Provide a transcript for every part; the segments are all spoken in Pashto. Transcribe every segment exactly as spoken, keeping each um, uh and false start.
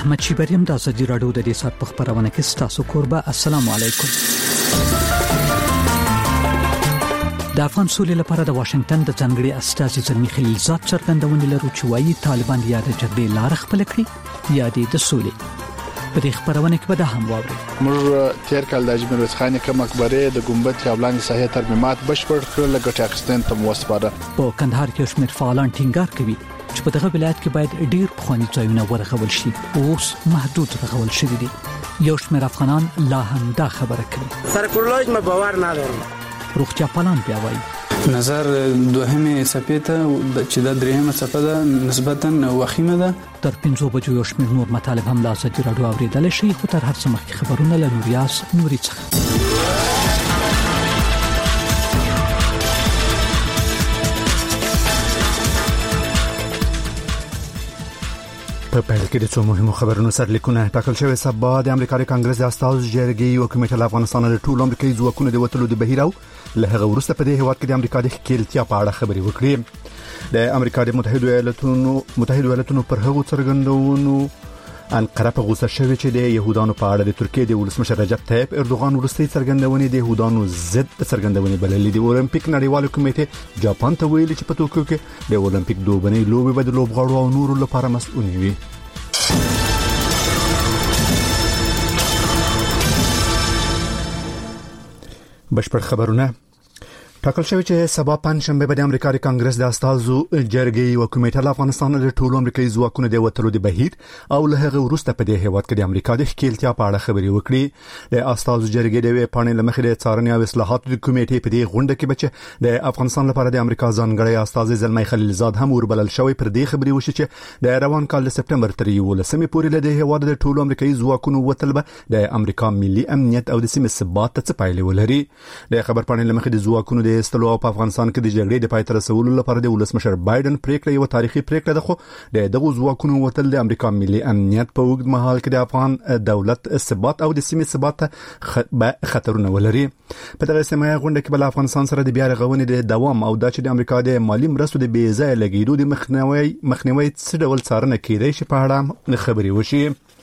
احمد شیبریم د ازادي رادیو د دې سات په خبرونه کې ستاسو کوربه. السلام علیکم. د افغان سولې لپاره د واشنگټن د ځانګړي استازي زلمی خلیلزاد څرګندونې لري چې وايي طالبان یا د جګړې لار خپل کړي یا د سولې. په دې خبرونه کې به د هم واوري موږ تیر کال د اجمیر وسخانې کوم مقبره د ګمبد یا بلانګ ساحه ترمیمات بشپړ کړل لګټ اخستن ته موسپاره. په کندهار کې شمیر فعالان ټینګار کوي چې په دغه ولایت کې باید ډیر خواني ځایونه ورغول شي او اوس محدود رغول شوی دي. یو شمیر افغانان لا هم دا خبره کوي. سرکولوژ ما باور ندارم. روغتیا پالان بیا وایي نظر دوهمه صفحه چې د درېمه صفحه ده نسبتا وخیمه ده. تر پنځو بجو یو شمیر نور مطالب هم لا ازادي رادیو اوریدل شي. خو تر هر څه مخکې خبرونه له نوریاس نوري څخه. په پیل کې د څو مهمو خبرونو سره لیکونه ټاکل شوی. سبا د امریکا د کانګرس د استازو جرګې یو کمیټه له افغانستان له ټول امریکایي ځواکونو د وټلو د بهیر او له هغه وروسته په دې هیواد کې د امریکا د ښکېلتیا په اړه خبرې وکړي. د امریکا د متحده ایالاتونو متحده ایالاتونو پر هغو څرګندونو انقره په غوسه شوې چې د يهودانو په اړه د ترکیې د ولسمشر رجب طیب اردوغان وروستي څرګندونې د يهودانو ضد څرګندونې بللې. د اولمپیک نړیوالو کمیټې جاپان ته ویلي چې په توکیو کې د اولمپیک دوبنۍ لوبې به د لوبغاړو او نورو لپاره مسؤل وي. بشپړ خبرونه ټاکل شوی چې سبا پنځشنبه به د امریکا د کانګرس د استازو جرګې او کمیټه له افغانستان له ټولو امریکایي ځواکونو د وټلو د بهیر او له هغه وروسته په دې هیواد کې د امریکا د ښکېلتیا په اړه خبرې وکړي. د استازو جرګې د پاڼې لمخې د څارنې او اصلاحاتو د کمیټې په دې غونډه کې بچ د افغانستان لپاره د امریکا ځانګړي استازي زلمی خلیلزاد هم وربلل شوی. پر دې خبرې وشي چې د روان کال د سپټمبر تر یولسمې پورې له دې هیواد د ټولو امریکایي ځواکونو وټل به د امریکا ملي امنیت او د سیمې ثبات ته پایلې ولري. د خبر پاڼې لمخې د ځواکونو د استلو په افغانستان کې د جګړې د پای ته رسولو لپاره د ولسمشر بایدن پریکړه یو تاریخي پریکړه ده. خو د دغه ځواکونو وټل د امریکا ملي امنیت په وګړي مهال کې د افغان دولت ثبات او د سیمې ثبات ته خطرونه ولري. په دغه سیمه غونډه کې بل افغانستان سره د بیا رغونې د دوام او د چې د امریکا د مالی مرستو د بې ځای لګیدو د مخنیوي مخنیوي څه ډول څارنه کیدای شي په اړه خبرې وشي.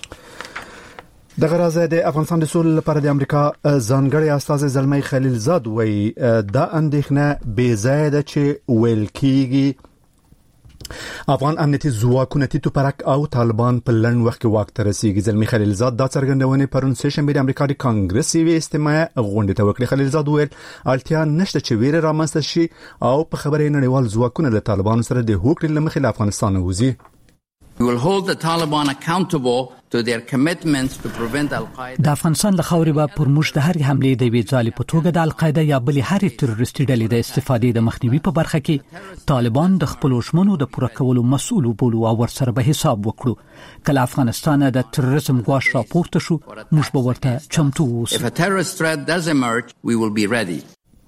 د غرض د افغانستان د سولې لپاره د امریکا ځانګړي استازي زلمی خلیلزاد وایي دا اندېښنه بې ځای ده چې ویل کېږي افغان امنیتي ځواکونه تیتو پرک او طالبان په لړن وخت کې واک ته رسیږي. زلمی خلیلزاد دا څرګندونه پرون سه شنبه د امریکا د کانګرس یوې استماع غونډه ته وکړه. خلیلزاد ویل اړتیا نشته چې ویره رامنځته شي او په خبرې نړیوال ځواکونه له طالبانو سره د هوکړې لمخې له افغانستان وځي. We will hold the Taliban accountable to their commitments to prevent al-Qaeda. د افغانستان له خاورې به پر موږ د هر حمله د وی ځالې په توګه د القاعده یا بلې هر تروریستي ډلې د استفادې د مخنیوي په برخه کې طالبان د خپل ژمنو د پوره کولو مسؤل بولو او ورسره به حساب وکړو. کله افغانستان د تروریزم غواش راپورته شو موږ به ورته چمتو اوسو. If a terrorist threat does emerge, we will be ready.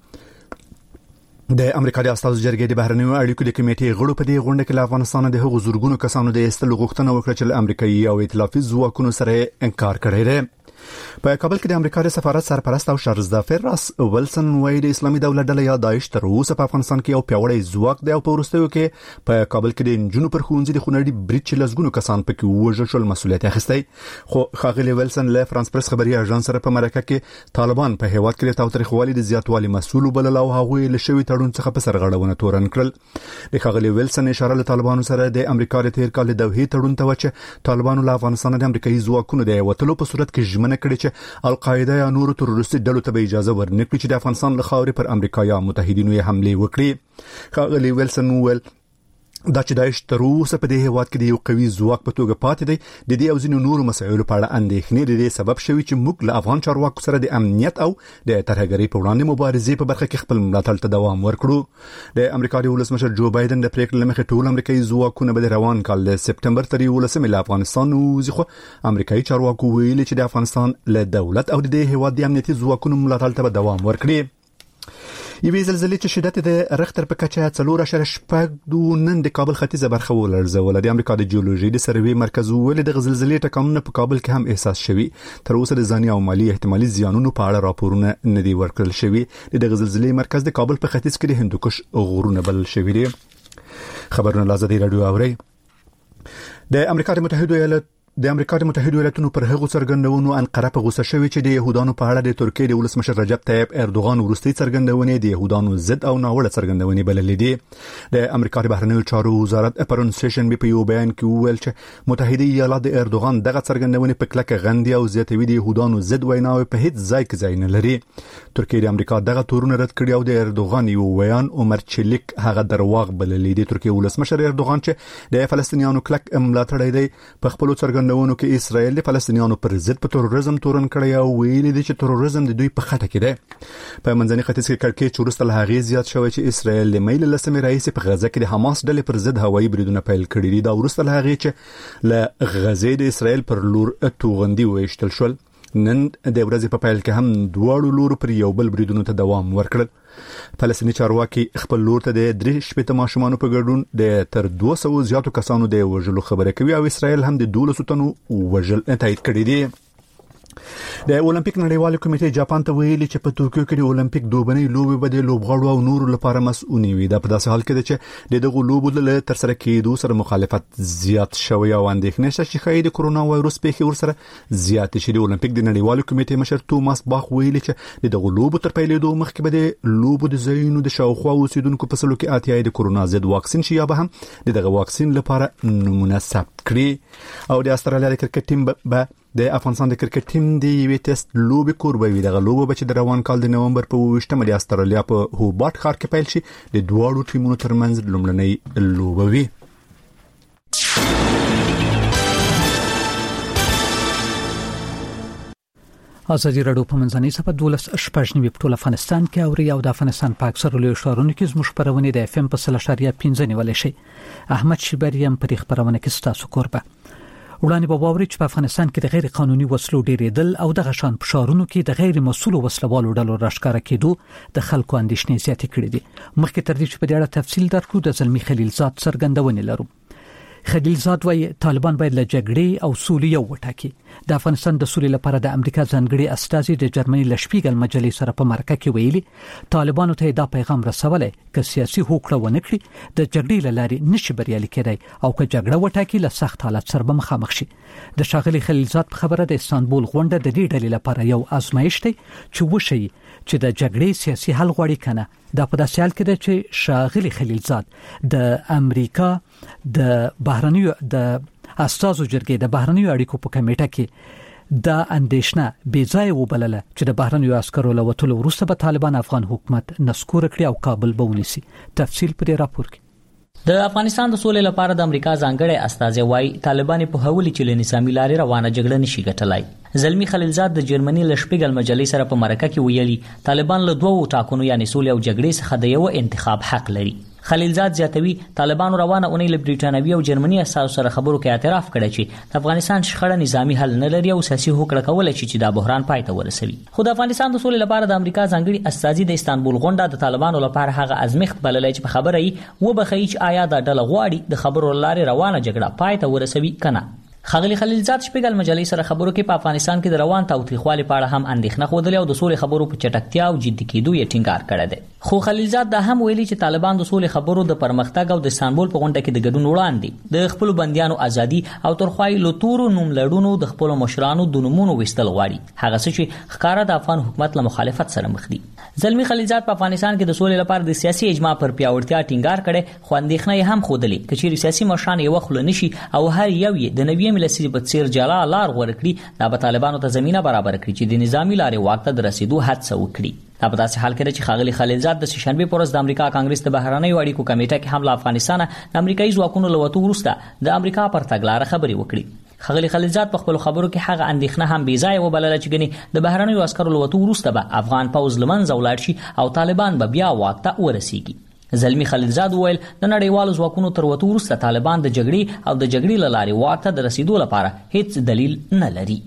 د امریکا د استازو جرګې د بهرنیو اړیکو د کمیټې غړو په دې غونډه کې له افغانستان د هغو زورګونو کسانو د استلو غوښتنه وکړه چې امریکایي او ائتلافي ځواکونو سره انکار کړی دی. په کابل کې د امریکا د سفارت سرپرست او شارزدافر راس ولسن وایي د اسلامي دولت ډله یا داعش تر اوسه په افغانستان کې یو پیاوړی ځواک دی او په وروستیو کې په کابل کې د انجونو پر ښوونځي د خونړي برید چې لسګونو کسان پکې وژل شول مسؤلیت اخیستی. خو ښاغلي ولسن له فرانس پریس خبري اژانس سره په مرکه کې طالبان په هیواد کې د تاوتریخوالي د زیاتوالي مسؤل بلل او هغه له شوی تړون څخه په سرغړونه تورن کړل. د ښاغلي ولسن اشاره له طالبانو سره د امریکا د تیر کال د دوحې تړون ته وچه طالبانو له افغانستان د امریکایي ځواکونو د وټلو په صورت کې ژمنه کړې چې القاعده یا نور تروریستي ډلو ته اجازه ورنکړي چې د افغانستان له خاورې پر امریکا یا متحدینو یې حمله وکړي. ښاغلي ویلسن ویل دا چې داعش تر اوسه په دې هیواد کې د یو قوي ځواک په توګه پاتې دی د دې او ځینو نورو مسایلو په اړه اندېښنې د دې سبب شوی چې موږ له افغان چارواکو سره د امنیت او د ترهګرۍ په وړاندې مبارزې په برخه کې خپل ملاتړ ته دوام ورکړو. د امریکا د ولسمشر جو بایدن د پریکړې لمخې ټول امریکایي ځواکونه به د روان کال د سپټمبر تر یولسمې له افغانستان وځي. خو امریکایي چارواکو ویلي چې د افغانستان له دولت او د دې هیواد د امنیتي ځواکونو ملاتړ ته دوام ورکړي. یوې زلزلې چې شدت د رختر په کچه څلور اشاریه شپږ نن د کابل ختیځه برخه ولړزوله. د امریکا د جیولوژي د سروې مرکز ویلي د زلزلې ټکانونه په کابل کې هم احساس شوي. تر اوسه د ځاني او مالی احتمالي زیانونو په اړه راپورونه نه دي ورکړل شوي. د زلزلې مرکز د کابل په ختیځ کې د هندوکش غرونه بلل شوي دي. خبرونه لازم دی رادیو اوري. د امریکا د متحده ایالات د امریکا د متحده ایالاتونو پر هغو څرګندونو انقره په غوسه شوې چې د يهودانو په اړه د ترکیې د ولسمشر رجب طيب اردوغان وروستي څرګندونې د يهودانو ضد او ناوړه څرګندونې بللې دي. د امریکا د بهرنیو چارو وزارت پرون سیشن په یو بیان کې وویل چې متحده ایالات د اردوغان دغه څرګندونې په کلکه غندي او زیاتوي د يهودانو ضد ویناوي په هیڅ ځای کې ځای نه لري. ترکیه د امریکا دغه تورونه رد کړی او د اردوغان یو بیان عمر چلیک هغه درواغ بللې دي. ترکیه ولسمشر اردوغان چې د فلسطینیانو کلک ملاتړی دی په خپل څرګندونو کې اسرائیل د فلسطینیانو پر ضد په تروریزم تورن کړی او ویلي دي چې تروریزم د دوی په خټه کې دی. په منځني ختیځ کې کړکېچ وروسته له هغې زیات شوی چې اسرائیل د میل لسمې رئیس په غزه کې د حماس ډلې پر ضد هوایي بریدونه پیل کړي دي. دا وروسته له هغې چې له غزې د اسرائیل پر لور توغندي ویشتل شول. نن د ورځې په پیل کې هم دواړو لورو پر یو بل بریدونو ته دوام ورکړل. فلسطیني چارواکي خپل لور ته د درې شپېته ماشومانو په ګډون د تر دوه سوه زیاتو کسانو د وژلو خبره کوي او اسرائیل هم د دولسو تنو وژل تایید کړی دی. د اولمپیک نړیوال کمیټې جاپان ته ویلي چې په توکیو کې د اولمپیک دوبنۍ لوبې به د لوبغاړو او نورو لپاره مسؤونی وي. دا په داسې حال کې ده چې د دغو لوبو له ترسره کېدو سره مخالفت زیات شوی او اندېښنه شته چې ښایي د کرونا وایروس پیښې ورسره زیاتې شي. د اولمپیک د نړیوال کمیټې مشر توماس باخ ویلي چې د دغو لوبو تر پیلېدو مخکې به د لوبو د ځایونو د شاوخوا اوسیدونکو په سلو کې اتیا د کرونا ضد واکسین شي یا به هم دغه واکسین لپاره نمونه ثبت کړي. او د استرالیا د کرکټ ټیم به د افغانستان د کرکټ ټیم د یوې ټیسټ لوبې کوربه وي. دغه لوبه به چې د روان کال د نومبر په اوویشتمه د استرالیا په هوبارت ښار کې پیل شي د دواړو ټیمونو ترمنځ لومړنۍ لوبه وي. ازادي راډیو په منځنۍ صفحه دولس شپږ نیمه په ټول افغانستان کې او ریاض د افغانستان په اکثر لوی ښارونو کې زموږ خبرونه د اف ام په سل اشاریه پنځه نیولې شي. احمد شیبریم پر خبرونه کې ستاسو کوربه وړاندې به واوري چې په افغانستان کې د غیر قانوني وسلو ډېرېدل او د غشان پښارونو کې د غیر مسؤل وسلوالو ډلو راښکاره کېدو د خلکو اندېښنې زیاتې کړې دي. مخکې تر دې چې په دې اړه تفصیل درکړو د زلمی خلیلزاد څرګندونې لرو. خلیلزاد وايي طالبان باید له جګړې او سولې یو وټاکي. د افغانستان د سولې لپاره د امریکا ځانګړي استازي د جرمني له شپیګل مجلې سره په مرکه کې ویلي طالبانو ته دا پیغام رسولای چې سیاسي هوکړه ونه کړي د جګړې لارې نشي بریالي کېدای او که جګړه وټاکي له سخت حالت سره به مخامخ شي. د شاغلي خلیلزاد په خبره د استانبول غونډه د دې ډلې لپاره یو آزمایښت دی چې وشي چې د جګړې سیاسي حل غواړي کنه. دا په داسې حال کې ده چې شاغلي خلیلزاد د امریکا د بهرنیو د استازو جرګې د بهرنیو اړیکو په کمیټه کې دا اندېښنه بې ځایه وبلله چې د بهرنیو عسکرو له وتلو وروسته به طالبان افغان حکومت نسکور کړي او کابل به ونیسي. تفصیل پر راپور کې. د افغانستان د سولې لپاره د امریکا ځانګړي استازي وايي طالبان په هولي چې له نظامی لارې روانه جګړه نشي ګټلای. زلمی خلیلزاد د جرمني له شپیګل مجلې سره په مرکه کې ویلي طالبان له دوه ټاکنو یعنی سولې او جګړې څخه د یو انتخاب حق لري. خلیلزاد زیاتوي طالبانو روانه اونۍ له بریټانوي او جرمني اساسو سره خبرو کې اعتراف کړی چې د افغانستان شخړه نظامی حل نه لري او سیاسي هوکړه کول شي چې دا بحران پای ته ورسوي. خو د افغانستان د سولې لپاره د امریکا ځانګړي استازي د استانبول غونډه د طالبانو لپاره هغه ازمېښت بللی چې په خبره یې وبخي چې آیا دا ډله غواړي د خبرو لارې روانه جګړه پای ته ورسوي کنه. خغلی خلیلزاد شپږل مجلې سره خبرو کې په افغانستان کې د روان تاوتریخوالي په اړه هم اندېښنه خوده او د سولې خبرو په چټکتیا او جدي کېدو یې ټینګار کړی دی. خو خلیلزاد دا هم ویلي چې طالبان د سولې خبرو د پرمختګ او د استانبول په غونډه کې د ګډون وړاندې د خپل بنديانو ازادي او ترخوای له تورو نوم لړونو د خپل مشرانو د نومونو وستل غواړي. هغه څه چې ښکارا د افغان حکومت له مخالفت سره مخ دي. زلمی خلیلزاد په افغانستان کې د سولې لپاره د سیاسي اجماع پر پیاوړتیا ټینګار کړي خو اندېښنه یې هم خوده چې سیاسي مشران یې وخت لنشي او هر یو یې د نوې ملسي په څیر جلا لار ورکړي دا به طالبانو ته زمينه برابر کړي چې د نظامی لارې واک ته رسیدو هڅه وکړي. دا په داسې حال کې چې خاغلی خلیلزاد د شنبه پر ورځ د امریکا کانګرس د بهرنیو اړیکو کمیټه کې هم له افغانستان د امریکایي ځواکونو له وټو وروسته د امریکا پر تګلارې خبرې وکړي. خاغلی خلیلزاد په خپل خبرو کې هغه اندېښنه هم بې ځایه وبلله چې ګنې د بهرنیو عسکرو له وټو وروسته به افغان پوځ له منځه ولاړ شي او طالبان به بیا واک ته ورسیږي. زلمی خلیلزاد وویل د نړیوالو ځواکونو تر وټو وروسته طالبان د جګړې او د جګړې له لارې واک ته د رسیدو لپاره هیڅ دلیل نه لري.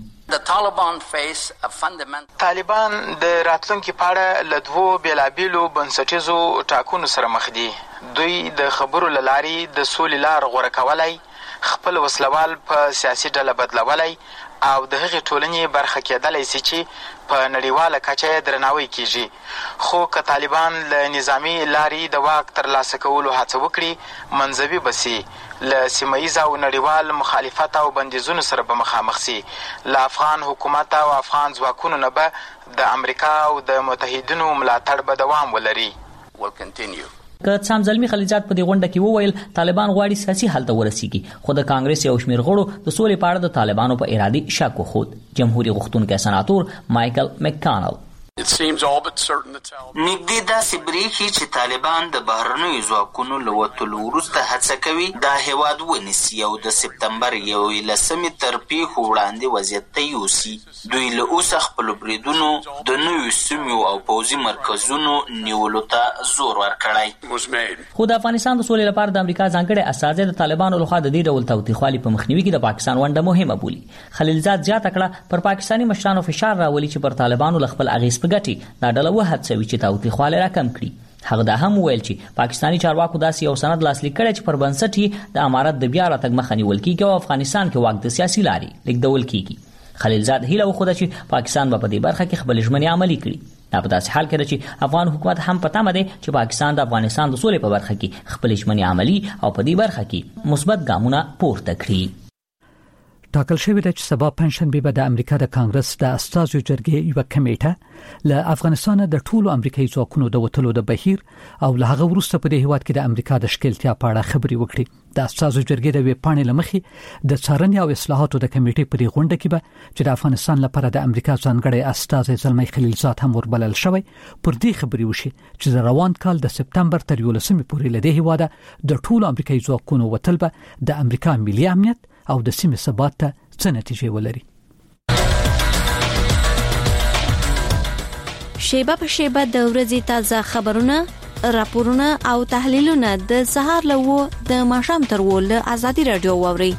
طالبان د راتلونکي په اړه له دوو بېلابېلو بنسټیزو ټاکنو سره مخ دي. دوی د خبرو له لارې د سولې لار غوره کولی، خپل وسلوال په سیاسي ډله بدلولی او د هغې ټولنې برخه کېدلی سي چې په نړیواله کچه یې درناوی کیږي. خو که طالبان له نظامي لارې د واک ترلاسه کولو هڅه وکړي منځوي به سي، له سیمه ییز او نړیوال مخالفت او بندیزونو سره به مخامخ سي. له افغان حکومت او افغان ځواکونو نه به د امریکا او د متحدینو ملاتړ به دوام ولري. که څام زلمی خلیلزاد په دې غونډه کې وویل طالبان غواړي سیاسي حل ته ورسیږي، خو د کانګرس یو شمېر غړو د سولې په اړه د طالبانو په ارادې شک وښود. جمهوریت غوښتونکی سناتور مایکل مککانل نږدې داسې برېښي چې طالبان د بهرنیو ځواکونو له وتلو وروسته هڅه کوي دا هېواد ونیسي او د سپتمبر یولسمې تر پیښو وړاندې وضعیت ته یوسي. دوی له اوسه خپلو بریدونو د نویو سیمو او پوځي مرکزونو نیولو ته زور ورکړی. خو د افغانستان د سولې لپاره د امریکا ځانګړی استازی د طالبانو لخوا د دې ډول تاوتریخوالي په مخنیوي کې د پاکستان ونډه مهمه بولي. خلیلزاد زیاته کړه پر پاکستاني مشرانو فشار راولي چې پر طالبانو له خپل اغېز په ګټې دا ډله وهڅوي چې تاوتریخوالی راکم کړي. هغه دا هم وویل چې پاکستاني چارواکو داسې یو سند لاسلیک کړی چې پر بنسټ یې د امارت د بیا راتګ مخه نیول کېږي او افغانستان کې واک د سیاسي لارې لیږدول کېږي. خلیلزاد هیله وښوده چې پاکستان به په دې برخه کې خپلې ژمنې عملي کړي. دا په داسې حال کې ده چې افغان حکومت هم په تمه دی چې پاکستان د افغانستان د سولې په برخه کې خپلې ژمنې عملي او په دې برخه کې مثبت ګامونه پورته کړي. ټاکل شوې ده چې سبا پنځشنبه به د امریکا د کانګرس د استازو جرګې یو کمیټه له افغانستان د ټولو امریکایي ځواکونو د وټلو د بهیر او له هغه وروسته په دې هیواد کې د امریکا د شکلتیا په اړه خبرې وکړي. د استازو جرګې د ویبپاڼې لمخې د څارنې او اصلاحاتو د کمیټې په دې غونډه کې به چې د افغانستان لپاره د امریکا ځانګړی استازی زلمی خلیلزاد هم وربلل شوی پر دې خبرې وشي چې د روان کال د سپتمبر تر یولسمې پورې له دې هیواده د ټولو امریکایي ځواکونو وتل به د امریکا ملي امنیت او د سیمې ثبات ته څه نتیجې ولري. شیبه په شیبه د ورځې تازه خبرونه، راپورونه او تحلیلونه د سهار له و د ماښام تر و له ازادي رادیو واوري.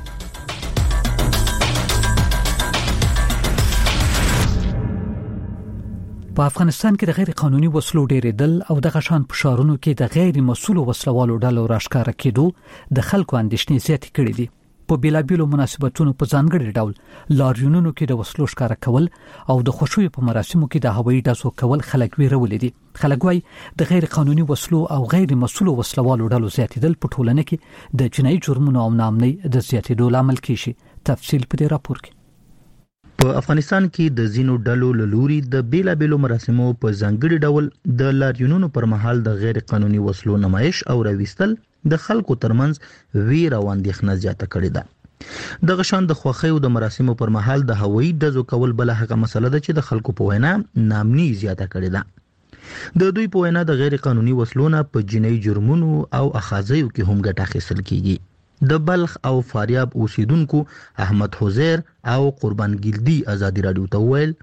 په افغانستان کې د غیر قانوني وسلو ډېرېدل او د غشان فشارونو کې د غیر مسؤلو وسلوالو ډلو راښکاره کېدو د خلکو اندېښنې زیاتې کړې دي. په بیلابیلو مناسبتونو په ځانګړي ډول لاریونونو کې د وسلو ښکاره کول او د خوشوي په مراسمو کې د هوایي ډزو کول خلک ویرولې دي. خلک وايي د غیر قانوني وسلو او غیر مسؤلو وسلوالو ډلو زیاتېدل په ټولنه کې د جنایي جرمونو او ناامنۍ د زیاتېدو لامل کیږي. تفصیل په دې راپور کې. په افغانستان کې د زینو ډلو لوري د بیلابیلو مراسمو په ځانګړي ډول د لاریونونو پر مهال د غیر قانوني وسلو نمایش او راويستل د خلکو ترمنځ ویر او اندېښنه زیاته کړې ده. د غشان د خوخیو د مراسمو پر مهال د هوایي ډزو کول بل هغه مسله ده چې د خلکو په وینا نامني زیاته کړې ده. د دوی په وینا د غیر قانوني وسلو نه په جنایي جرمونو او اخاذیو کې هم ګټه اخیستل کیږي. د بلخ او فاریاب اوسیدونکو احمد حزیر او قربان ګلدی ازادي رادیو ته ویل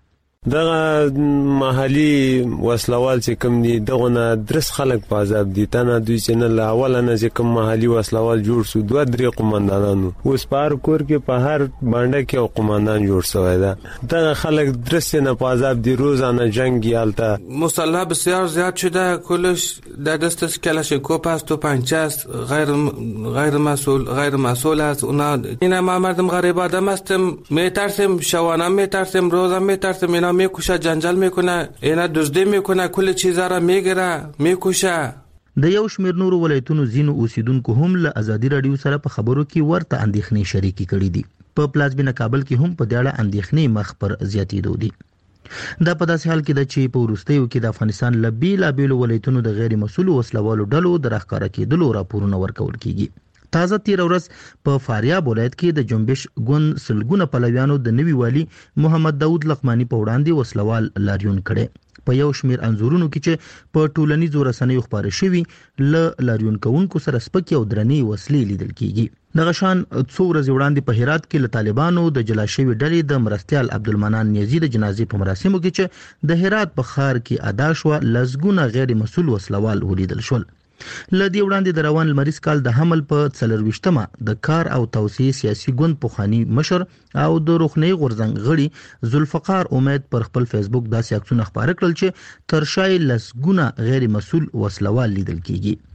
دغه محلي وسلوال چې کوم دي دغه نه درس خلک په عذاب دي تنه دوی چې نه لاول نه چې کوم محلي وسلوال جوړ شو دوه درې قومندانانو اوس په هر کور کې په هر باندې کې یو قومندان جوړ شوی ده دغه خلک درس نه په عذاب دي روزانه جنگ یالته مسلح بسیار زیاد شده کلش در دست کلاشینکوف است و پنجاست غیر غیر مسئول غیر مسئول است اونا اینا ما مردم غریب آدم هستیم میترسیم شوانه میترسیم روزا میترسیم اینا میکشه جنجال میکنه اینا دزدی میکنه کل چیزا را میگیره میکشه. د یو شمېر نورو ولایتونو زینو اوسیدونکو هم له ازادي رادیو سره په خبرو کې ورته اندېښنې شریکې کړې دي. په پلازمینه کابل کې هم په دې اړه اندېښنې مخ پر زیاتېدو دي. دا په داسې حال کې ده چې په وروستیو کې د افغانستان له بیلابیلو ولایتونو د غیر مسؤلو وسلوالو ډلو د راښکاره کېدلو راپورونه ورکول کېږي. تازه تیر ورځ په فاریاب ولایت کې د جنبش ګوند سلګونه پلویانو د نوي والی محمد داود لقمانی په وړاندې وسلوال لاریون کړي. په یو شمیر انزورونو کې چې په ټولنیزو رسنیو خبرې شوي ل لاریون کوونکو سره سپکې او درنې وسلې لیدل کېږي. دغه شان څو ورځې وړاندې په هرات کې له طالبانو د جلا شوي ډلې د مرستیال عبدالمنان نیازي د جنازې په مراسمو کې چې د هرات په ښار کې ادا شوه لسګونه غیر مسؤل وسلوال ولیدل شول. لدی وړاندې د روان لمریز کال د حمل په څلرويشتمه د کار او توسعه سیاسي ګوند پوخانی مشر او د روخنی غورزنګ غړي ذوالفقار امید پر خپل فیسبوک داسې عکسونه خبره کړل چې تر شای لسګونه غیر مسؤل وسلوال لیدل کیږي.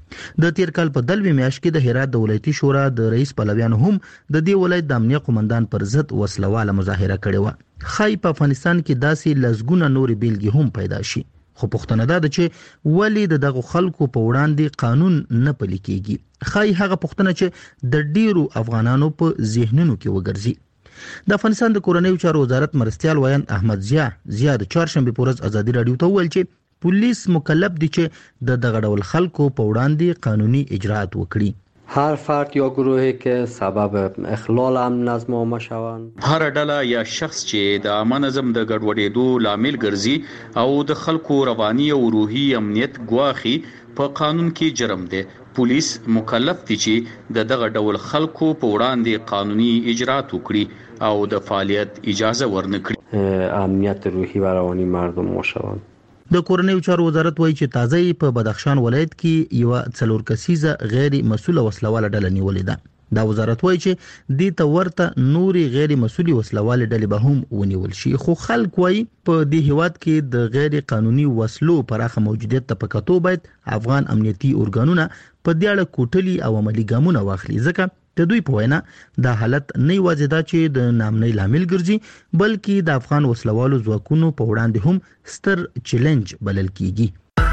د تیر کال په دلوي میاشت کې د هرات د ولایتي شورا د رئیس پلویان هم د دې ولایت د امنیه قومندان پر ضد وسلواله مظاهره کړې و. خای په افغانستان کې داسې لزګونه نور بیلګې هم پیدا شي، خو پوښتنه ده چې ولی د دغه خلکو په وړاندې قانون نه پلي کیږي. خای هغه پوښتنه چې د ډیرو افغانانو په ذهنونو کې وګرځي. د افغانستان د کورنیو چارو وزارت مرستيال وایند احمد ضیا ضیا د چهارشنبه په ورځ ازادي رادیو ته وویل چې پولیس مکلف دي چې د دغه ډول خلکو په وړاندې قانوني اجراءات وکړي. هر فرد یا گروهی که سبب اخلال امن نظم عامه شوند، هر ډله یا شخص چې د عامه نظم د ګډوډېدو لامل ګرځي او د خلکو رواني او روحي امنیت ګواخي په قانون کې جرم دی. پولیس مکلف دي چې د دغه ډول خلکو په وړاندې قانوني اجراءات وکړي او د فعالیت اجازه ورنکړي. امنیت روحي و رواني مردم مشوند. د کورنیو چارو وزارت وایي چې تازه په بدخشان ولایت کې یو څلور کسیزه غیر مسؤله وسلواله ډله نیولې ده. دا وزارت وایي چې د ته ورته نوري غیر مسؤلي وسلواله ډلې به هم ونیول شي، خو خلک وایي په دې هیواد کې د غیر قانوني وسلو پراخه موجودیت ته پکاتو باید افغان امنیتي ارګانونه په دې اړه کوټلي او عملی ګامونه واخلي، ځکه د دوی په وینا دا حالت نه یوازې دا چې د نامنۍ لامل ګرځي بلکې د افغان وسلوالو ځواکونو په وړاندې هم ستر چیلنج بلل کیږي.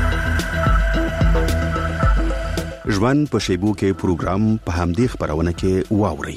ژوند په شیبو کې پروګرام په همدې خبرونه کې واوري.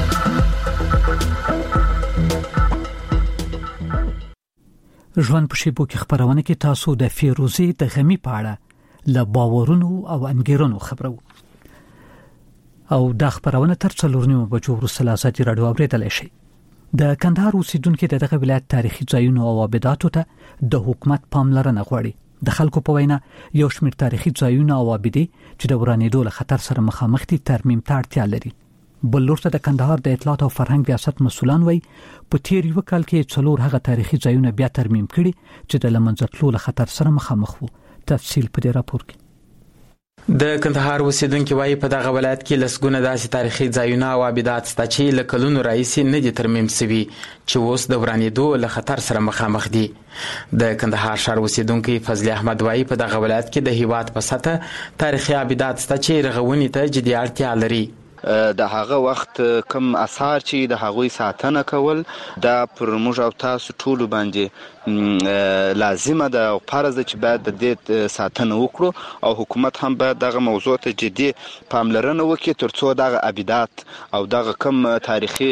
ژوند په شیبو کې خبرونه کې تاسو د فیروزي د غمی په اړه له باورونو او انګیرونو خبرو او دا خبرونه تر څلور نیمو بجو وروسته ازادي رادیو اوریدلای شي. د کندهار اوسیدونکو د دغه ولایت تاریخي ځایونو او آباداتو ته د حکومت پاملرنه غواړي. د خلکو په وینا یو شمېر تاریخي ځایونه او آبادې چې د ورانېدو له خطر سره مخامخ دي ترمیم ته اړتیا لري. بل لورته د کندهار د اطلاعات او فرهنګ ریاست مسولان وایي په تیر یو کال کې څلور هغه تاریخي ځایونه بیا ترمیم کړي چې د لمنځتلو له خطر سره مخامخ وو. تفصیل په دې راپور کې. د کندهار اوسیدونکو وايي په دغه ولایت کې لسګونه داسې تاریخي ځایونه او آبادات شته چې له کلونو راهیسې نه دي ترمیم شوي چې اوس د ورانېدو له خطر سره مخامخ دي. د کندهار ښار اوسیدونکي فضل احمد وايي په دغه ولایت کې د هیواد په سطح تاریخي آبادات شته چې رغونې ته جدي اړتیا لري. د هغه وخت کم آثار چې د هغوی ساتنه کول دا پر موږ او تاسو ټول باندې لازمه ده او فرض ده چې باید د دې ساتنه وکړو او حکومت هم باید دغه موضوع ته جدي پاملرنه وکړي ترڅو دغه آبادات او دغه کم تاریخي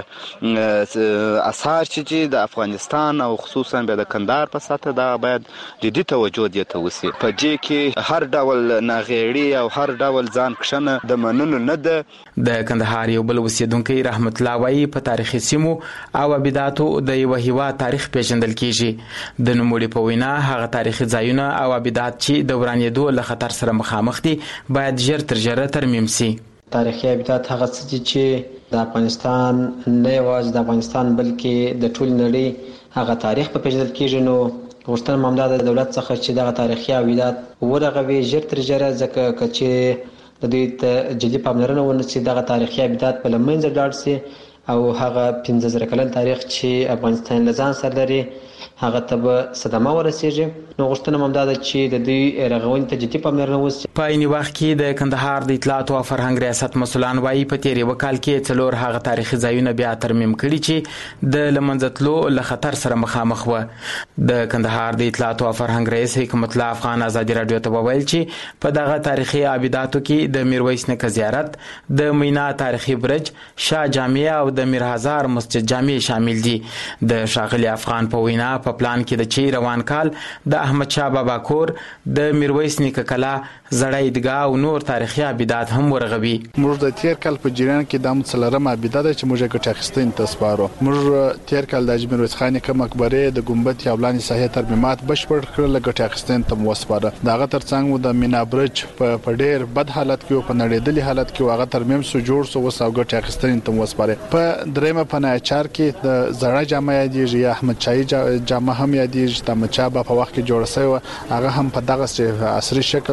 آثار چې د افغانستان او خصوصا د کندهار په سطح دا باید جدي توجه دې ته وشي. په دې کې هر ډول ناغېړي او هر ډول ځان کښنه د منلو نه ده. د کندهار یو بل اوسیدونکی رحمت الله وايي په تاریخي سیمو او آباداتو د یو هیواد تاریخ پیژندل کیږي. د نوموړي په وینا هغه تاریخي ځایونه او آبادات چې د ورانېدو له خطر سره مخامخ دي باید ژر تر ژره ترمیم شي. تاریخي آبادات هغه څه چې د افغانستان نه یوازې د افغانستان بلکې د ټول نړۍ هغه تاریخ په پیژندل کیږي. نو غوښتنه ممدا د دولت څخه چې دغه تاریخي آبادات ورغوي ژر تر ژره ځکه چې د دې ته جدي پاملرنه ونشي دغه تاریخي آبادات په لمنځه لاړ شي او هغه پنځه زره کلن تاریخ چې افغانستان له ځان سره لري هغه ته به صدمه ورسیږي. نو غوښتنه ممدا ده چې د دې رغونې ته جدي پاملرنه وشي. په عین وخت کې د کندهار د اطلاعات او فرهنګ ریاست مسولان وايي په تیر یو کال کې څلور هغه تاریخي ځایونه بیا ترمیم کړي چې د لمنځتلو له خطر سره مخامخ و. د کندهار د اطلاعات او فرهنګ رئیس حکمت الله افغان ازادي رادیو ته وویل چې په دغه تاریخي آباداتو کې د میرویس نیکه زیارت، د مینا تاریخي برج، شاه جامع او د میر هزار مسجد جامع شامل دي. د شاغلي افغان په وینا په پلان کې د چي روان کال د احمد شاه بابا کور، د میرویس نیکه کلا، زړه عیدګاه او نور تاریخي آبادات هم ورغوي. موږ د تیر کال په جریان کې د مڅلرم آبادات چې موږ ګټه اخیستین تاسو موږ تیر کال د اجمیر وسخاني کوم مقبره د ګمبد یابلانی ساحه ترمیمات بشپړ کړل ګټه اخیستین تم وسپاره. دغه ترڅنګ د مینا برج په ډېر بد حالت کې په نړیدلې حالت کې هغه ترمیم سو جوړ سو وسو ګټه اخیستین تم وسپاره. په درېمه پناچار کې د زړه جامع دی احمد شاهي جامع هم یادېږي. د مچابه په وخت کې جوړ شوی هغه هم په دغه عصري شکل د تاریخ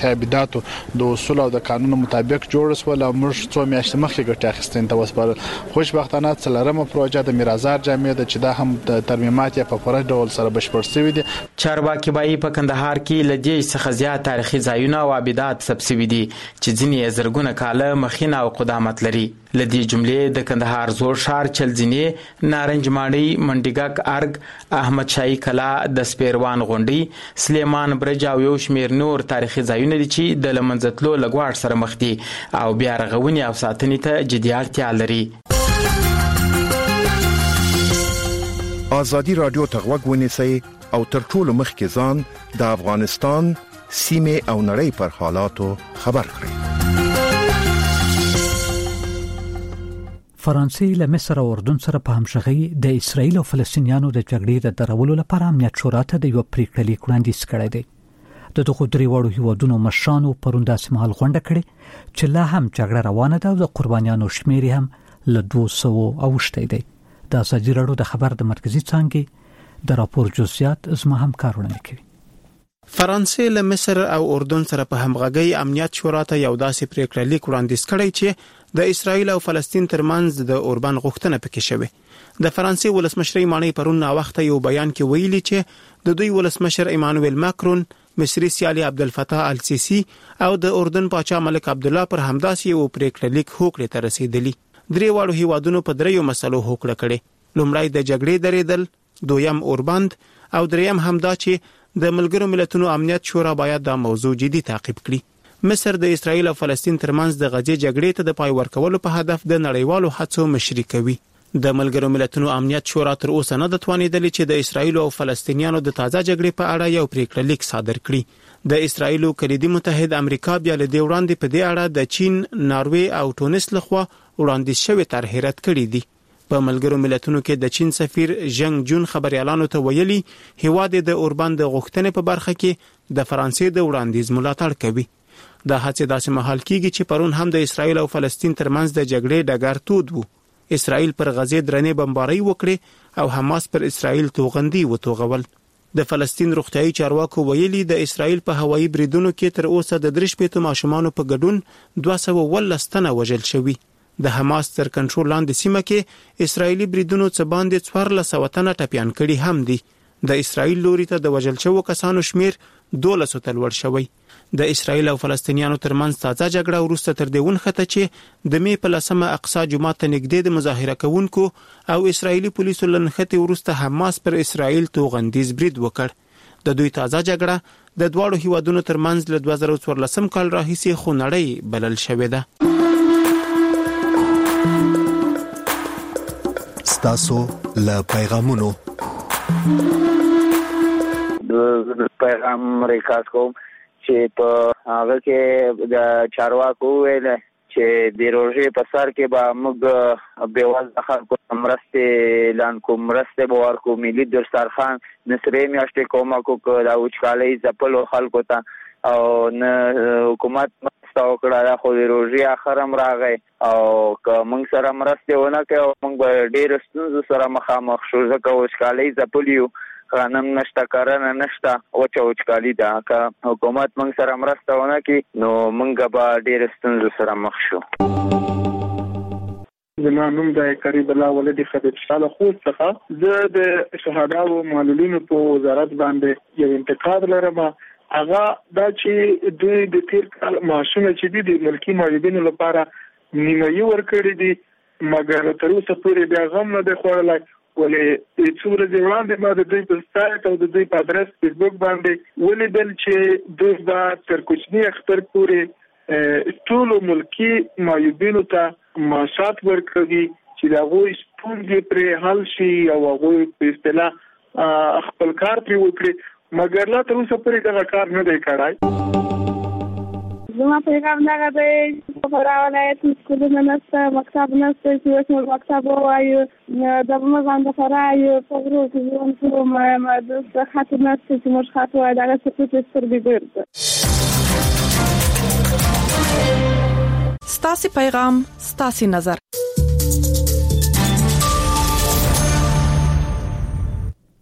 تاریخي ابداتو د اصول او د قانون مطابق جوړ شول او موږ څو میاشتې مخکې ګټه اخیستنې ته وسپارل. خوشبختانه څلورمه پروژه د میرازار جامع د چې دا هم د ترمیمات په پوره ډول سره بشپړ شوی دي. چارواکي بای په کندهار کې لدې څخه زیات تاریخي ځایونه او ابدات ثبت شوي دي چې ځینې زرګونه کاله مخینه او قدامت لري. لدې جملې د کندهار زوړ ښار، چلزینې، نارنج ماڼۍ، منډیګک ارګ، احمد شاهي کلا، د سپیروان غونډۍ، سلیمان برج او یو شمیر نور تاریخي ځایونه دي چې د لمنځتلو لګواړ سره مخ دي او بیا رغونې او ساتنې ته جدي اړتیا لري. ازادي رادیو ته غوږ ونیسئ او تر ټولو مخکې ځان د افغانستان سیمې او نړۍ پر حالاتو خبر کړئ. فرانسې له مصر او اردن سره په همغږي د اسرایل او فلسطینیانو د جګړې د درولو لپاره امنیت شورا ته د یو پریکړه لیک وړاندیز کړی دی. د دغه درې وړو هیوادونو مشرانو پرون داسې مهال غونډه کړې چې لا هم جګړه روانه ده او د قربانیانو شمیر هم له دوه سوه اوښتی دی. د ازادي راډیو د خبر د مرکزی څانګې د راپور جزئیات زما همکارونه کوي. فرانسې له مصر او اردن سره په همغږي امنیت شورا ته یو داسې پریکړه لیک وړاندیز کړی چې د اسرایل او فلسطین ترمنځ د اوربان غوښتنه پکې شوه. د فرانسې ولسمشر مانی پرون نا وخت یو بیان کې ویلي چې د دوی ولسمشر ایمانوئل ماکرون، مصری سیالي عبدالفتاح السیسی او د اردن پاچا ملک عبدالله پر همداسې یو پریکړه لیک هوکړې ته رسیدلی. درې واړو هیوادونو په دریو مسلو هوکړه کړې. لومړی د جګړې درېدل، دویم اوربند او دریم همدا چې د ملګرو ملتونو امنیت شورا باید دا موضوع جدي تعقیب کړي. مصر د اسرایل او فلسطین ترمنځ د غزې جګړې ته د پای ورکولو په هدف د نړیوالو هڅو مشري کوي. د ملګرو ملتونو امنیت شورا تر اوسه نه د توانیدلی چې د اسرایل او فلسطینیانو د تازه جګړې په اړه یو پریکړه لیک صادر کړي. د اسرایل کلیدي متحد امریکا بیا له دې وړاندې په دې اړه د چین، ناروې او ټونس لخوا وړاندیز شوی طرح رد کړی دی. په ملګرو ملتونو کې د چین سفیر ژنګ جون خبريالانو ته ویلي هیواد د اوربان د غوښتنې په برخه کې د فرانسې د وړاندیز ملاتړ کوي. دا هڅه داسې مهال کیږي چې پرون هم د اسرایل او فلسطین ترمنځ د جګړې ډګر تود وو. اسرایل پر غزې درنې بمبارۍ وکړې او حماس پر اسرایل توغندي وتوغول. د فلسطین روغتيایي چارواکو ویلي د اسرایل په هوایي بریدونو کې تر اوسه د درې شپېتو ماشومانو په ګډون دوه سوه ولس تنه وژل شوي. د حماس تر کنټرول لاندې سیمه کې اسرایلی بریدونو څخه باندې څوارلس سوه تنه ټپيان کړي هم دي. د اسرایل لوري ته د وژل شوو کسانو شمیر دولس ته لوړ شوی. د اسرایل او فلسطینیانو ترمنځ تازه جګړه وروسته تر دې ونښته چې د می په لسمه اقصی جمعه ته نږدې د مظاهره کوونکو او اسرایلی پولیسو لنښتې وروسته حماس پر اسرایل توغندیز برید وکړ. د دوی تازه جګړه د دواړو هیوادونو ترمنځ له دوه زره څوارلسم کال راهیسې خونړۍ بلل شوې ده. ستاسو له پیغامونو د پیغام ریکارډ کوم چې په هغه کې د چارواکو ویل چې د روزي په سر کې به موږ بېوزله خلکو مرستې اعلان کوو، مرستې به ورکوو. ملي دسترخوان نسرې میاشتې کومک وکړو د وچکالۍ ځپلو خلکو ته او نه حکومت مرسته وکړه. دا خو د روزي اخر هم راغی او که موږ سره مرستې ونه کړو موږ به ډېرو ستونزو سره مخامخ شو ځکه وچکالۍ ځپلي یو. غنم نشته، کرنه نشته، وچه وچکالي ده. که حکومت موږ سره مرسته ونه کړي نو موږ به ډېرو ستونزو سره مخ شو. زما نوم د قریب الله ولدي خدیج شاه خوست څخه. زه د شهدا او معلولینو په وزارت باندې یو انتقاد لرم. هغه دا چې دوی د تیر کال معاشونه چې دي د ملکی معیدینو لپاره نیمایي ورکړي دي مګر تر اوسه پورې بیا غم نه دی خوړلی. ولې څو ورځې وړاندې ما د دوی په سایت او د دوی په ادرس فیسبوک باندې ولیدل چې دوی به تر کوچني اختر پورې ټولو ملکی معیدینو ته معاشات ورکوي چې د هغوی ستونزې پرې حل شي او هغوی په اصطلاح خپل کار پرې وکړي مګر لا تر اوسه پورې دغه کار نه دی کړی. زما پیغام دغه دی چې په ولایت سکولونه نشته، مکتب نشته چې اوس موږ مکتب ووایو. د موږ د فرای په غرو کې ژوند کوو، ما د خط نشته چې موږ خط وایو. دغه سکوت سترګې ګرځي. ستاسو پیغام ستاسو نظر.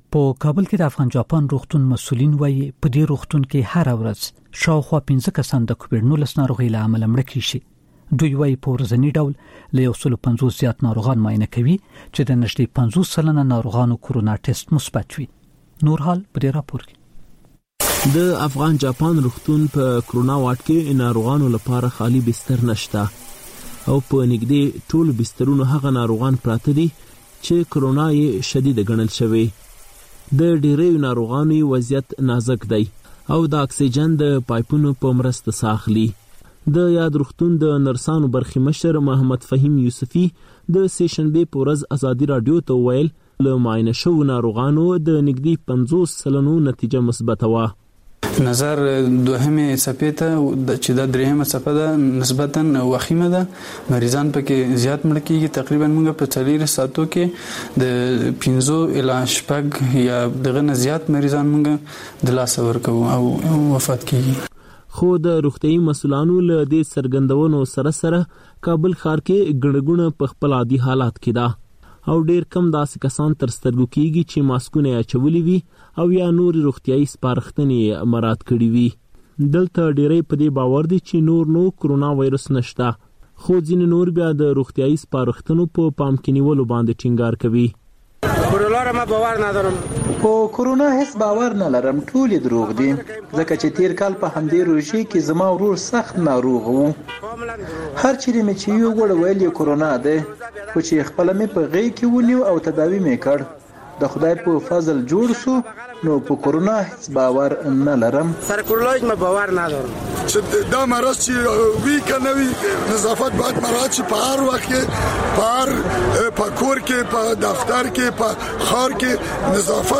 په کابل کې د افغان جاپان روغتون مسولین وایي په دې روغتون کې هر ورځ شاوخوا پنځه کسان د کووډ نولس ناروغۍ له امله مړه کیږي. دوی وایي په ورځني ډول له یو سل پنځوس زیات ناروغان معاینه کوي چې د نږدې پنځوس سلنه ناروغانو کورونا ټیسټ مثبت وي. نور حال په دې راپور کې د افغان جاپان روغتون په کورونا واټ کې ناروغانو لپاره خالی بستر نشته او په نږدې ټول بسترونو هغه ناروغان پراته دي چې کورونا یې شدید ګڼل شوی. د ډیری ناروغانو وضعیت نازک دی او د اکسیجن د پایپونو په مرسته ساخلی. د یاد روغتون د نرسانو برخې مشر محمد فهیم یوسفی د سیشنبه په ورځ ازادي رادیو ته ویل له معاینه شوو ناروغانو د نږدې پنځوس سلنو نتیجه مثبت و. نظر دوهمه صفحه ته چې د درېمه صفحه ده نسبتا وخیمه ده. مریضان پکې زیات مړ کیږي. تقریبا موږ په څلور ساعتو کې د پنځو الی شپږ یا دغه نه زیات مریضان موږ د لاس ورکو او وفات کیږي. خو د روغتيایي مسولانو له دې سرګندونو سره سره کابل ښار کې ګڼګونه په خپل عادي حالات کې ده او ډیر کم داسې کسان تر سترګو کېږي چې ماسکونه اچولي وي او یا نور روغتيایي سپارښتنې مراعات کړي وي. دلته ډیری په دې باور دي چې نور نو کرونا وایرس نشته، خو ځینې نور بیا د روغتيایي سپارښتنو په پام کې نیولو باندې ټینګار کوي. کرونا ما باور ندارم. په کرونا هیڅ باور نه لرم. ټول دروغ دي ځکه چې تیر کال په همدې روژې کې زما ورور سخت ناروغ و. هر چیرې مې چې یو غوړ ویل یې کرونا ده، خو چې خپل مې په غېږ کې ونیو او تداوی مې کړ. د خدای په فضل جوړ سو، نو په کرونا هیڅ باور نه لرم. سر کرونا ما باور ندارم. چې دا مرض چې وی کنه وی نظافت باید مراعات شي په هر وخت کې، په هر په کور کې، په دفتر کې، په خار کې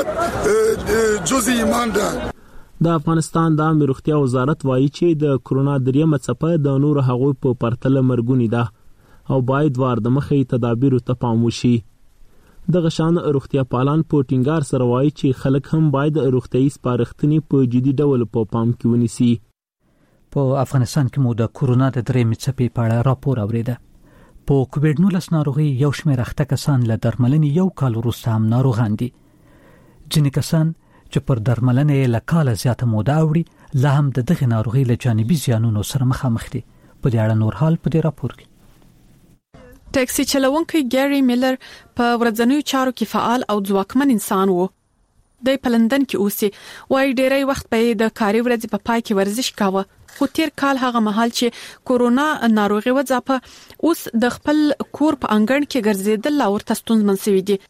نظافت جزء ایمان ده. د افغانستان د عامه روغتیا وزارت وایي چې د کرونا دریمه څپه د نور هغو په پرتله مرګونی ده او باید وار د مخې تدابیر ته پام وشي. دغه شان روغتیا پالان په ټینګار سره وایي چې خلک هم باید روغتيایي سپارښتنې په جدي ډول په پام کې ونیسي. په افغانستان کې مو د کورونا د درېمې څپې په اړه راپور اوریده. په کووډ نولس ناروغي یو شمېر اخته کسان له درملنې یو کال وروسته هم ناروغان دي. ځینې کسان چې پر درملنې له کاله زیاته موده اوړي لا هم د دغه ناروغي له جانبي زیانونو سره مخامخ دي. په دې اړه نور حال په دې راپور کې. ټیکسي چلوونکی ګری میلر په ورځنیو چارو کې فعال او ځواکمن انسان وو. د پلندن کې اوسې وای ډیری وخت په د کاري ورځې په پای کې ورزش کاوه، خو تیر کال هغه مهال چې کورونا ناروغي وځاپه اوس د خپل کور په انګړ کې ګرځیدل او ورته ستونزمن شوی دي.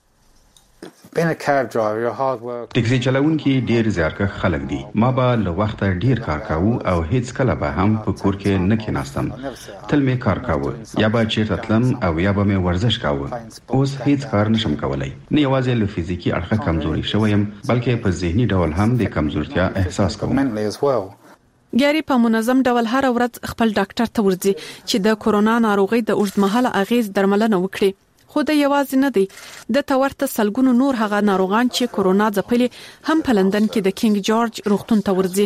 ټیکسي چلوونکي ډیر زیارکښ خلک دي. ما به له وخته ډیر کار کاوه او هیڅ کله به هم په کور کې نه کېناستم. تل مې کار کاوه، یا به چیرته تلم او یا به مې ورزش کاوه. اوس هیڅ کار نشم کولای. نه یوازې له فزیکی اړخه کمزوري شوم، بلکې په ذهني ډول هم د کمزورتیا احساس کوم. ګری په منظم ډول هر ورځ خپل ډاکټر ته ورځي چې د کورونا ناروغي د اوږدمهاله اغیز درملنه وکړي. خو د یوازې نه دی، د تورته سلګونو نور هغه ناروغان چې کورونا ځپلي هم په لندن کې د کینګ جورج روغتون ته ورځي.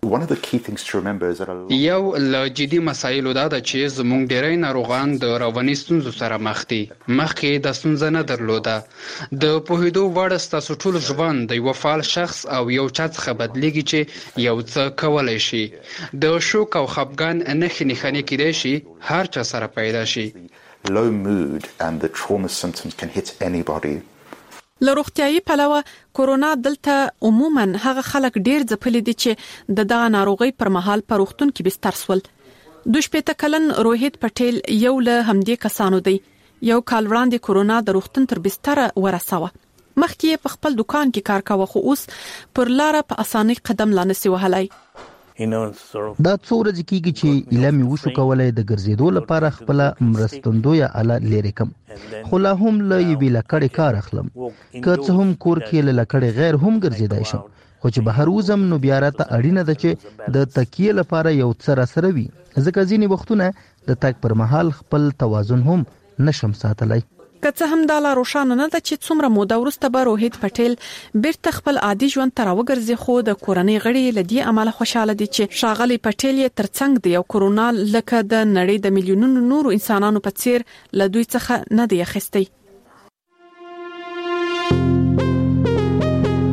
یو له جدي مسایلو دا ده چې زموږ ډیری ناروغان د رواني ستونزو سره مخ دي. مخکې د ستونزه نه درلوده. د پوهېدو وړ ستاسو ټول ژوند د یو فعال شخص او یو چا څخه بدلیږي چې یو څه کولی شي. د شوک او خپګان نښې نښانې کیدای شي هر چا سره پیدا شي. Low mood and the trauma symptoms can hit anybody. له روغتیايي پلوه کورونا دلته عموما هغه خلک ډیر ځپلي دي چې د دغه ناروغي پر مهال په روغتون کې بستر سول. دوه شپېته کلن روهیت پټیل یو له همدې کسانو دی. یو کال وړاندې کورونا د روغتون تر بستر ورساوه. مخکې په خپل دکان کې کار کاوه، خو اوس پر لاره په اسانۍ قدم لانسی وهلای. دا څو ورځې کېږي چې ایله مې وشو کولای د ګرځېدو لپاره خپل مرستندویه آله لرې کم، خو لا هم له یوې لکړې کار اخلم. که څه هم کور کې له لکړې غیر هم ګرځېدای شم، خو چې بهر وزم نو بیا راته اړینه ده چې د تکیې لپاره یو څه راسره وي، ځکه ځینې وختونه د تګ پر مهال خپل توازن هم نشم ساتلی. که څه هم دا لا روښانه نه ده چې څومره موده وروسته به روهیت پټیل بیرته خپل عادي ژوند ته راوګرځي، خو د کورنۍ غړي له دې امله خوشاله دي چې ښاغلی پټیل یې ترڅنګ دی او کورونا لکه د نړۍ د میلیونونو نورو انسانانو په څیر له دوی څخه نه دی اخیستی.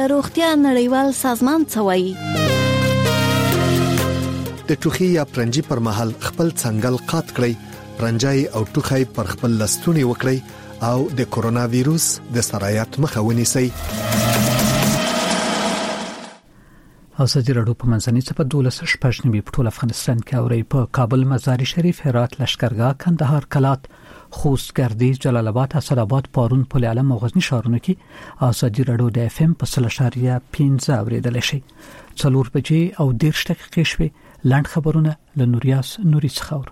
د روغتیا نړیوال سازمان څه وایي؟ د ټوخي یا پرنجي پر مهال خپل څنګل قات کړئ، پرنجای او ټوخي پر خپل لستونی وکړئ او د کورونا وایروس د سرایت مخه ونیسئ. ازادي راډیو په منځنۍ صفه دولس شپږ نیمې په ټول افغانستان کې اوري په کابل، مزار شریف، هرات، لشکرګاه، کندهار، کلات، خوست، ګردیز، جلال آباد، اسداباد، پارون، پل علم او غزنی ښارونو کې ازادي راډیو د اف ام په صفر اشاریه پنځه اوریدل شي. څلور بجې او دېرش دقیقې شوي. لاند خبرونه له نوریاس نوري څخه.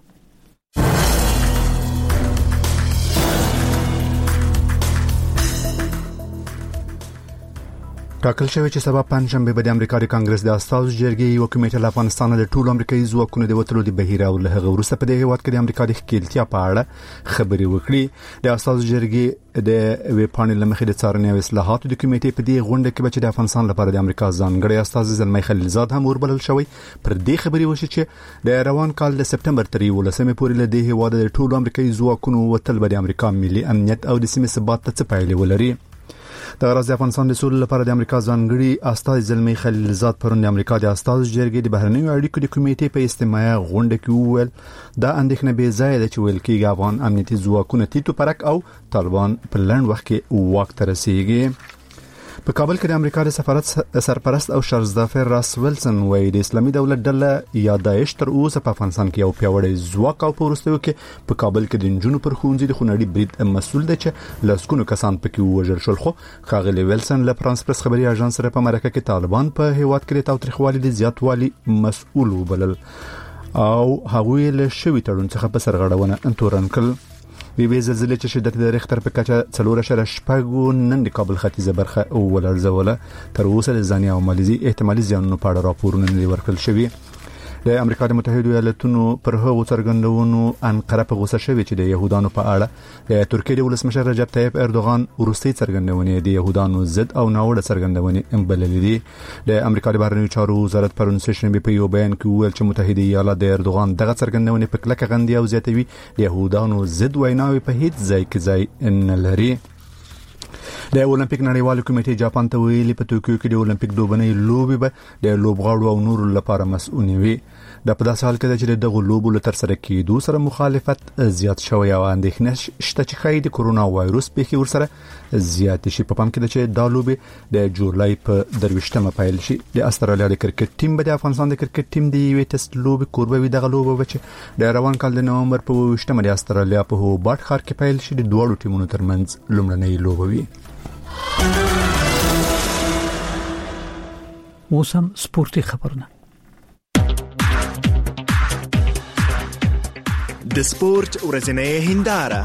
ټاکل شوی چې سبا پنځشنبه به د امریکا د کانګرس د استازو جرګې یو کمیټه له افغانستان د ټولو امریکایي ځواکونو د وټلو د بهیر او له هغه وروسته په دې هیواد کې د امریکا د ښکېلتیا په اړه خبرې وکړي. د استازو جرګې د وی پانل لمخې د څارنې او اصلاحاتو د کمیټې په دې غونډه کې چې د افغانستان لپاره د امریکا ځانګړي استاذ زلمی خلیلزاد هم وربلل شوی. پر دې خبرې وشي چې د روان کال د سپتمبر تر یولسمې پورې له دې هیواد د ټولو امریکایي ځواکونو وټل به د امریکا ملي امنیت او د سیمې ثبات ته څه پایلې ولري. د غرض افغانستان د سولې لپاره د امریکا ځانګړي استاذ زلمی خلیلزاد پرون د امریکا د استازو جرګې د بهرنیو اړیکو د کمیټې په اجتماعي غونډه کې وویل دا اندېښنه بې ځایه ده چې ویل کېږي افغان امنیتي ځواکونه تیتو پرک او طالبان په لنډ وخت کې واک ته رسیږي. په کابل کې د امریکا د سفارت سرپرست او شرزدافر راس ویلسن وایي د اسلامي دولت ډله یا داعش تر اوسه په افغانستان کې یو پیاوړی ځواک او په وروستیو کې په کابل کې د نجونو پر ښوونځي د خونړي برید مسؤل دی چې لسګونو کسان پکې ووژل شول. خو ښاغلی ویلسن له فرانس پرس خبري اژانس سره په مرکه کې طالبان په هیواد کې د تاوتریخوالي د زیاتوالي مسؤل وبلل او هغوی له شوي تړون څخه په سرغړونه تورن کړل. بي بي زلزلې چې شدت د ریختر په کچه څلور اشاریه شپږ نن د کابل ختیځه برخه ولړزوله. تر اوسه د ځاني او ماليزي احتمالي زیانونو په اړه راپورونه نه ورکړل شوي. د امریکا د متحده ایالاتونو پر هغو څرګندونو انقره په غوسه شوې چې د يهودانو په اړه د ترکیې د ولسمشر رجب طیب اردوغان وروستي څرګندونې د يهودانو ضد او ناوړه څرګندونې بللې دي. د امریکا د بهرنیو چارو وزارت پرون سشنبه په یو بیان کې وویل چې متحده ایالات د اردوغان دغه څرګندونې په کلکه غندي او زیاتوي د يهودانو ضد ویناوي په هیڅ ځای کې ځای نه لري. د اولمپیک نړیوال کمیټې جاپان ته ویلي په توکیو کې د اولمپیک دوبنۍ لوبې به د لوبغاړو او نورو لپاره مسؤل وي. د په داسې حال کې چې دغه لوبو له تر سره کېدو سره مخالفت زیات شوی او اندېښنه شته چې ښایي د کورونا وایروس پیښې ورسره زیات شي. په پام کې ده چې دا لوبې د جولای په درویشتمه پیل شي. د استرالیا د کرکټ ټیم به د افغانستان د کرکټ ټیم د یوې ټیسټ لوبې کوربه وي. دغه لوبه به چې د روان کال د نومبر په ویشتمه د استرالیا په هوبارت ښار کې پیل شي د دواړو ټیمونو ترمنځ لومړنۍ لوبه وي. اوسم سپورتي خبرونه. د سپورت ورځنۍ هنداره.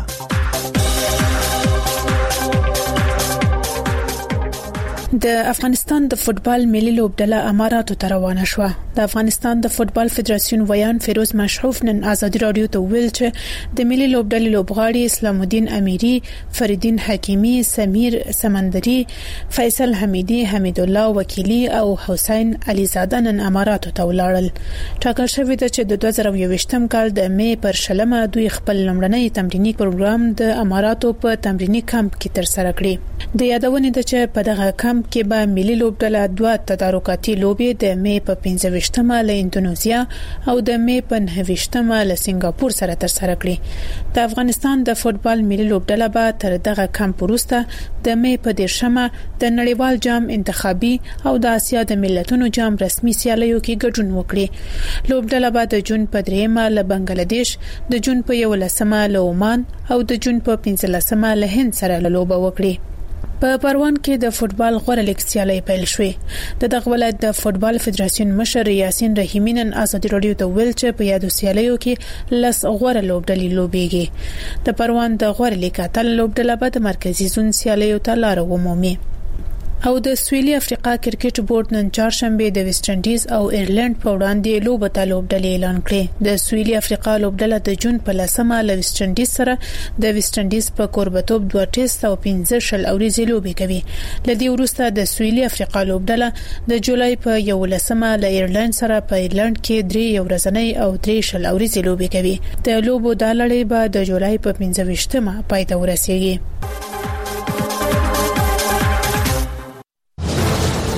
د افغانستان د فوتبال ملي لوبډله اماراتو ته روانه شوه. د افغانستان د فوتبال فدراسیون ویان فیروز مشحوف نن ازادي رادیو ته ویل چې د ملي لوبډلې لوبغاړي اسلام الدین امیری، فریدین حکیمی، سمیر سمندری، فیصل حمیدی، حمید الله وکیلی او حسین علیزاده نن اماراتو ته ولاړل. ټاکل شوی دی چې د دوه زره یوویشتم کال د مې پر شلمه دوی خپل لومړنی تمرینی پروګرام د اماراتو په تمرینی کمپ کې تر سره کړی. د یادونې ده چې په دغه کمپ کې به ملي لوبډله دوه تدارکاتي لوبې د مې په پنځه ویشتمه له انډونیزیا او د مې په نهه ویشتمه له سنگاپور سره تر سره کړي. د افغانستان د فوتبال ملي لوبډله به تر دغه کمپ وروسته د مې په دیرشمه د نړیوال جام انتخابي او د اسیا د ملتونو جام رسمي سیالیو کې ګډون وکړي. لوبډله به د جون په دریمه له بنگلاديش، د جون په یولسمه له عمان او د جون په پنځلسمه له هند سره لوبه وکړي. په پروان کې د فوتبال غوړه لیګ سیالي پیل شوې. د دغه ولایت د فوتبال فدراسیون مشر یاسین رحیمی نن ازادي رادیو ته ویل چې په یادو سیالیو کې لس غوړه لوبډلې لوبېږي. د پروان د غوړه لیګ اتل لوبډله به د مرکزي زون سیالیو ته لار ومومي. او د سویلي افریقا کرکټ بورډ نن چهارشنبه د ویسټ انډیز او ایرلند په وړاندې لوبه ته لوبډلې اعلان کړې. د سویلي افریقا لوبډله د جون په لسمه له ویسټ انډیز سره د ویسټ انډیز په کوربتوب دوه ټیسټ او پنځه شل اوريزي لوبې کوي. لدی وروسته د سویلي افریقا لوبډله د جولای په یولسمه له ایرلند سره په ایرلند کې درې ورځنۍ او درې شل اوريزي لوبې کوي. د لوبو د لړۍ به د جولای په پنځه ویشتمه پای ته ورسیږي.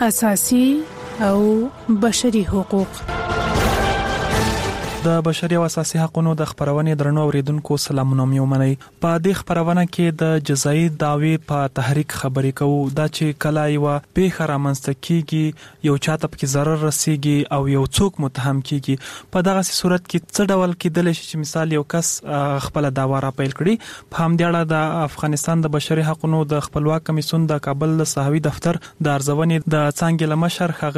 اساسي او بشري حقوق. د بشري او اساسي حقوقو د خبرونې درنو اوریدونکو سلامونه مې ومنئ. په دې خبرونه کې د جزایي دعوی په تحریک خبرې کوو، دا چې کله یو پیښه رامنځته کیږي، یو چاته پکې ضرر رسیږي او یو څوک متهم کیږي، په دغه صورت کې څه ډول کېدلی شي چې مثال یو کس خپل دعوا را پیل کړي. په همدې اړه د افغانستان د بشري حقوقو د خپلواک کمیسیون د کابل د صحوي دفتر د ارزونې د څانګې له مشر